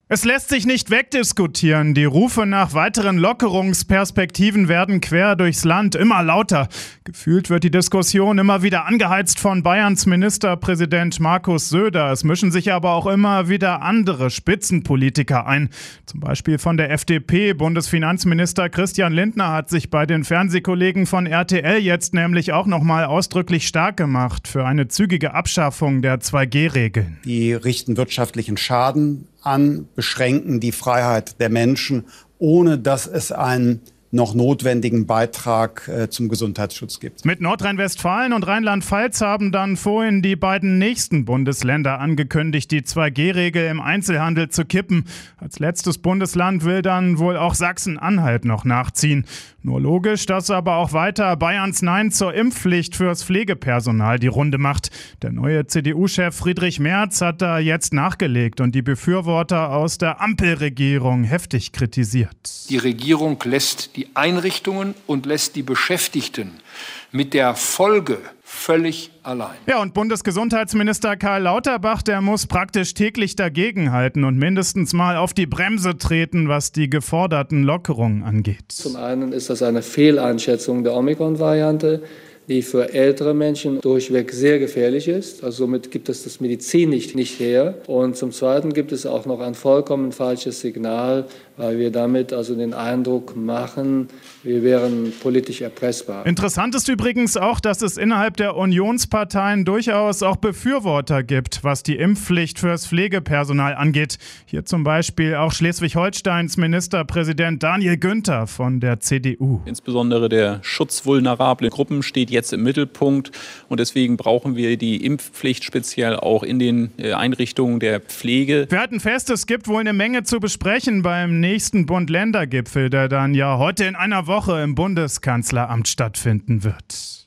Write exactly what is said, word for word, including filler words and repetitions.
Es lässt sich nicht wegdiskutieren. Die Rufe nach weiteren Lockerungsperspektiven werden quer durchs Land immer lauter. Gefühlt wird die Diskussion immer wieder angeheizt von Bayerns Ministerpräsident Markus Söder. Es mischen sich aber auch immer wieder andere Spitzenpolitiker ein. Zum Beispiel von der F D P. Bundesfinanzminister Christian Lindner hat sich bei den Fernsehkollegen von R T L jetzt nämlich auch nochmal ausdrücklich stark gemacht für eine zügige Abschaffung der zwei G Regeln. Die richten wirtschaftlichen Schaden an, beschränken die Freiheit der Menschen, ohne dass es einen noch notwendigen Beitrag äh, zum Gesundheitsschutz gibt. Mit Nordrhein-Westfalen und Rheinland-Pfalz haben dann vorhin die beiden nächsten Bundesländer angekündigt, die zwei G Regel im Einzelhandel zu kippen. Als letztes Bundesland will dann wohl auch Sachsen-Anhalt noch nachziehen. Nur logisch, dass aber auch weiter Bayerns Nein zur Impfpflicht fürs Pflegepersonal die Runde macht. Der neue C D U-Chef Friedrich Merz hat da jetzt nachgelegt und die Befürworter aus der Ampelregierung heftig kritisiert. Die Regierung lässt die Einrichtungen und lässt die Beschäftigten mit der Folge völlig allein. Ja, und Bundesgesundheitsminister Karl Lauterbach, der muss praktisch täglich dagegenhalten und mindestens mal auf die Bremse treten, was die geforderten Lockerungen angeht. Zum einen ist das eine Fehleinschätzung der Omikron-Variante, die für ältere Menschen durchweg sehr gefährlich ist. Also somit gibt es das Medizin nicht, nicht her. Und zum Zweiten gibt es auch noch ein vollkommen falsches Signal, weil wir damit also den Eindruck machen, wir wären politisch erpressbar. Interessant ist übrigens auch, dass es innerhalb der Unionsparteien durchaus auch Befürworter gibt, was die Impfpflicht fürs Pflegepersonal angeht. Hier zum Beispiel auch Schleswig-Holsteins Ministerpräsident Daniel Günther von der C D U. Insbesondere der Schutz vulnerabler Gruppen steht jetzt im Mittelpunkt und deswegen brauchen wir die Impfpflicht speziell auch in den Einrichtungen der Pflege. Wir halten fest, es gibt wohl eine Menge zu besprechen beim nächsten Bund-Länder-Gipfel, der dann ja heute in einer Woche im Bundeskanzleramt stattfinden wird.